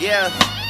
Yeah.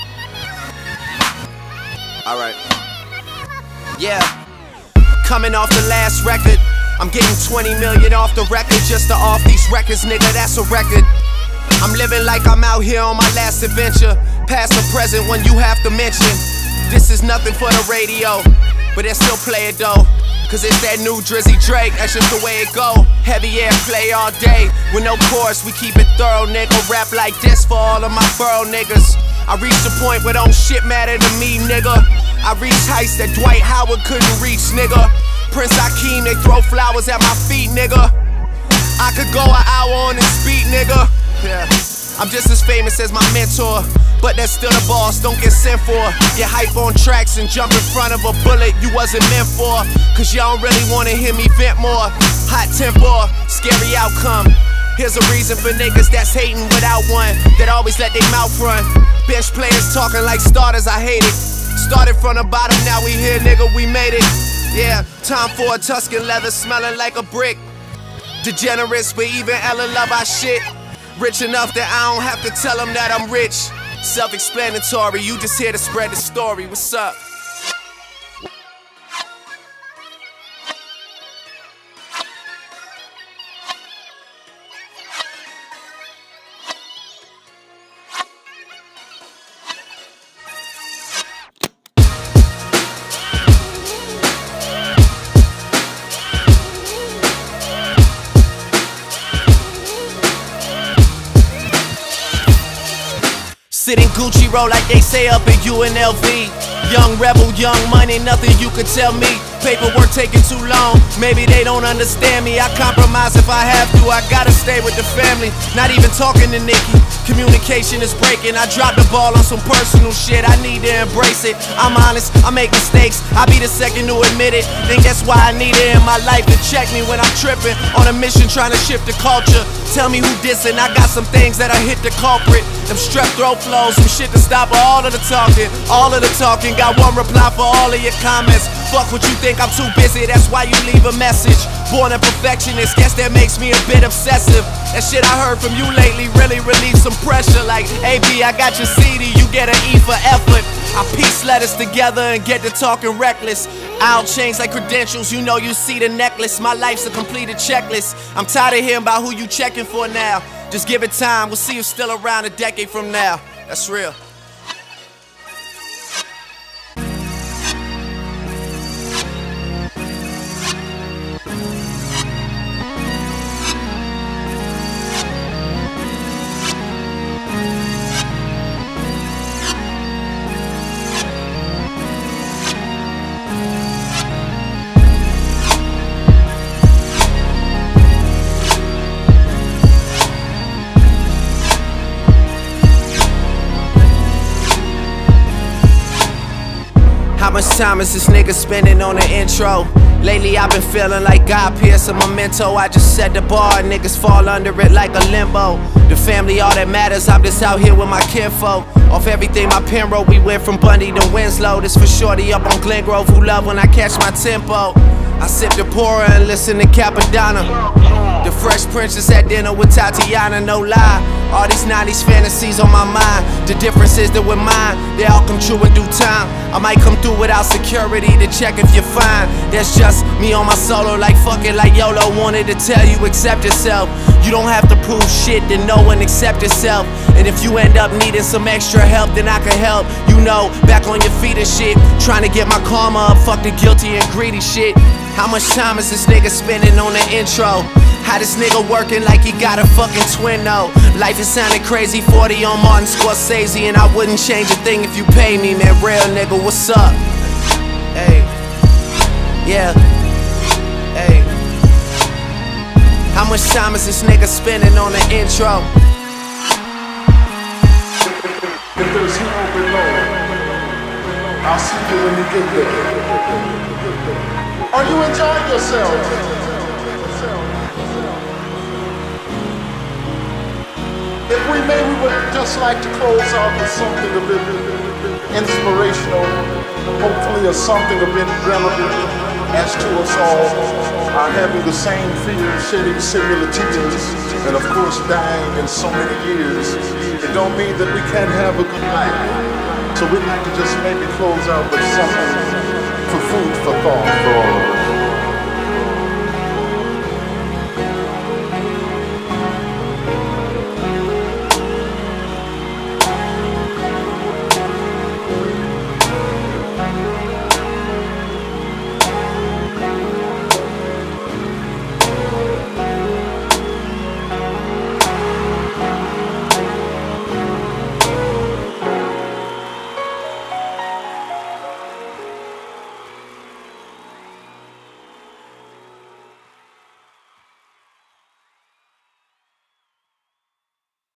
Alright. Yeah. Coming off the last record, I'm getting 20 million off the record just to off these records, nigga, that's a record. I'm living like I'm out here on my last adventure. Past or present when you have to mention. This is nothing for the radio, but they still play it though. Cause it's that new Drizzy Drake, that's just the way it go. Heavy airplay all day, with no chorus, we keep it thorough, nigga. Rap like this for all of my borough niggas. I reached the point where don't shit matter to me, nigga. I reached heights that Dwight Howard couldn't reach, nigga. Prince Hakeem, they throw flowers at my feet, nigga. I could go an hour on this beat, nigga. Yeah. I'm just as famous as my mentor, but that's still the boss, don't get sent for. Get hype on tracks and jump in front of a bullet you wasn't meant for. Cause y'all don't really wanna hear me vent more. Hot temper, scary outcome. Here's a reason for niggas that's hating without one, that always let their mouth run. Bench players talking like starters, I hate it. Started from the bottom, now we here, nigga, we made it. Yeah, time for a Tuscan leather smelling like a brick. Degenerates, but even Ella love our shit. Rich enough that I don't have to tell them that I'm rich. Self-explanatory, you just here to spread the story. What's up? Sitting Gucci roll like they say up in UNLV. Young rebel, young money, nothing you could tell me. Paperwork taking too long, maybe they don't understand me. I compromise if I have to, I gotta stay with the family. Not even talking to Nikki, communication is breaking. I dropped the ball on some personal shit, I need to embrace it. I'm honest, I make mistakes, I'll be the second to admit it. Think that's why I need it in my life to check me when I'm tripping. On a mission trying to shift the culture. Tell me who dissing, I got some things that I hit the culprit. Them strep throat flows, some shit to stop all of the talking. All of the talking, got one reply for all of your comments. Fuck what you think, I'm too busy, that's why you leave a message. Born a perfectionist, guess that makes me a bit obsessive. That shit I heard from you lately really relieved some pressure. Like, AB, I got your CD, you get an E for effort. I piece letters together and get to talking reckless. I'll change like credentials, you know you see the necklace. My life's a completed checklist. I'm tired of hearing about who you checking for now. Just give it time, we'll see you still around a decade from now. That's real. How much time is this nigga spending on the intro? Lately I've been feeling like God Pierce a memento. I just set the bar, niggas fall under it like a limbo. The family all that matters, I'm just out here with my kinfolk. Off everything my pen wrote, we went from Bundy to Winslow. This for shorty up on Glen Grove who love when I catch my tempo. I sip the pourer and listen to Capadonna. The Fresh Princess at dinner with Tatiana, no lie. All these 90s fantasies on my mind. The difference is that with mine, they all come true in due time. I might come through without security to check if you're fine. That's just me on my solo, like fuck it, like YOLO. Wanted to tell you, accept yourself. You don't have to prove shit to no one, accept yourself. And if you end up needing some extra help, then I can help. You know, back on your feet and shit. Trying to get my karma up, fuck the guilty and greedy shit. How much time is this nigga spending on the intro? How this nigga working like he got a fucking twin though? Life is sounding crazy, 40 on Martin Scorsese. And I wouldn't change a thing if you pay me, man. Real nigga, what's up? Hey, yeah, hey. How much time is this nigga spending on the intro? If there's hero below, I'll see you when you get there. Are you enjoying yourself? If we may, we would just like to close out with something a bit inspirational, hopefully, or something a bit relevant. as to us all, are having the same fear, shedding similar tears, and of course dying in so many years, it don't mean that we can't have a good life. So we'd like to just maybe close out with something for food for thought for all.